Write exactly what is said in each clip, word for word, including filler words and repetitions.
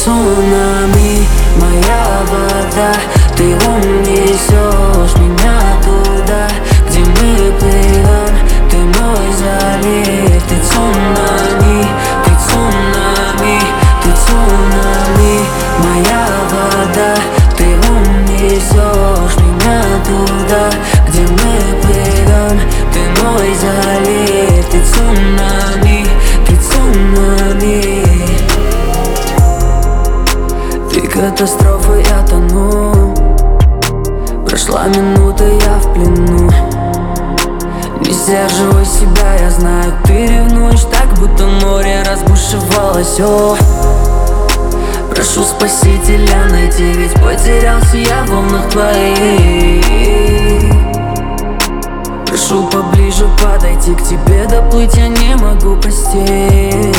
цунами, моя вода. Ты унесешь меня туда, где мы плывем. Ты мой залив, ты цунами, ты цунами, ты цунами, моя вода. Ты унесешь меня туда, где мы плывем. Ты мой залив, ты цунами, ты цунами. Ты катастрофа, я тону. Прошла минута, я в плену. Не сдерживай себя, я знаю, ты ревнуешь так, будто море разбушевалось. О, прошу спасителя найти, ведь потерялся я в волнах твоих. Прошу поближе подойти к тебе, доплыть я не могу, прости.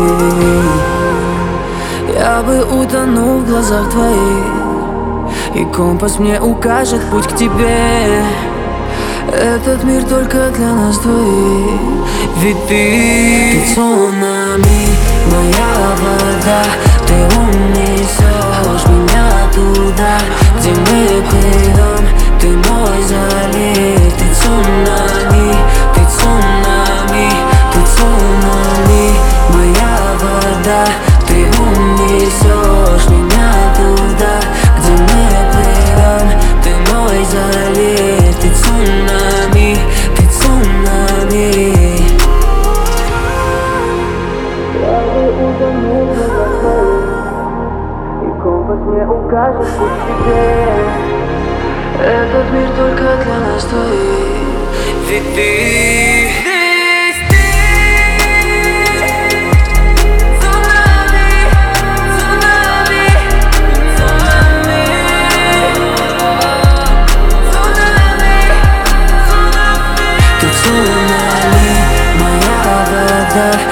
Я бы утонул в глазах твоих, и компас мне укажет путь к тебе. Этот мир только для нас двоих. Ведь ты, ты цунами, моя вода. Ты унесешь меня туда, где мы плывем. Ты мой залив, ты цунами, ты цунами, ты цунами, моя вода. Ты унесешь меня туда, где мы плывем. Ты мой залив, ты цунами, ты цунами. Я бы утонул в глазах твоих, и компас мне укажет путь к тебе. Этот мир только для нас двоих. Ведь ты, цунами, моя вода.